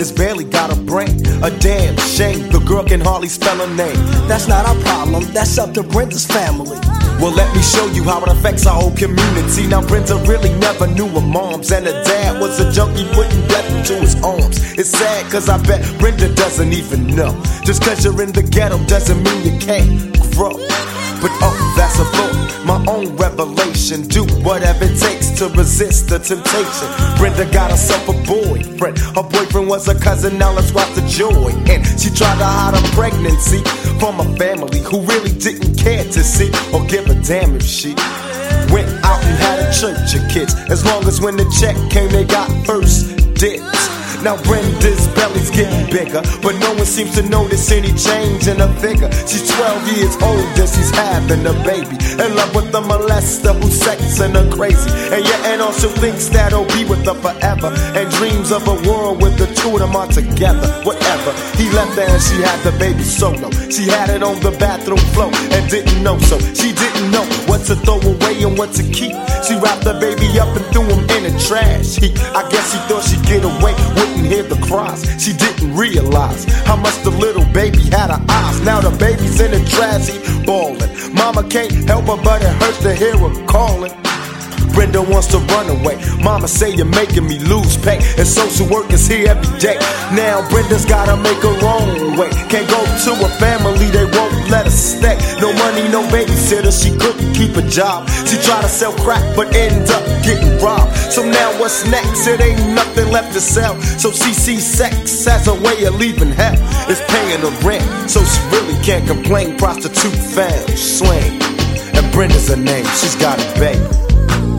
is barely got a brain. A damn shame, the girl can hardly spell her name. That's not our problem, that's up to Brenda's family. Well, let me show you how it affects our whole community. Now, Brenda really never knew her moms, and her dad was a junkie putting death into his arms. It's sad, cause I bet Brenda doesn't even know. Just cause you're in the ghetto doesn't mean you can't grow. But oh, that's a thought, my own revelation. Do whatever it takes to resist the temptation. Brenda got herself a boyfriend. Her boyfriend was a cousin, now let's watch the joy. And she tried to hide her pregnancy from a family who really didn't care to see or give a damn if she went out and had a church of kids. As long as when the check came, they got first dibs. Now Brenda's belly's getting bigger, but no one seems to notice any change in her figure. She's 12 years old and she's having a baby, in love with a molester who's sexing her crazy. And your aunt also thinks that he'll be with her forever, and dreams of a world with the two of them all together. Whatever, he left her and she had the baby solo. She had it on the bathroom floor and didn't know, so she didn't know what to throw away and what to keep. She wrapped the baby up and threw him in a trash heap. I guess she thought she'd get away, wouldn't hear the cries. She didn't realize how much the little baby had her eyes. Now the baby's in the trash heap bawling. Mama can't help her, but it hurts to hear her calling. Brenda wants to run away. Mama say you're making me lose pay, and social work is here every day. Now Brenda's gotta make her own way. Can't go to a family, they won't let her stay. No money, no babysitter, she couldn't keep a job. She tried to sell crack, but ended up getting robbed. So now what's next? It ain't nothing left to sell. So she sees sex as a way of leaving hell. It's paying the rent, so she really can't complain. Prostitute found, slang, and Brenda's her name. She's got a baby.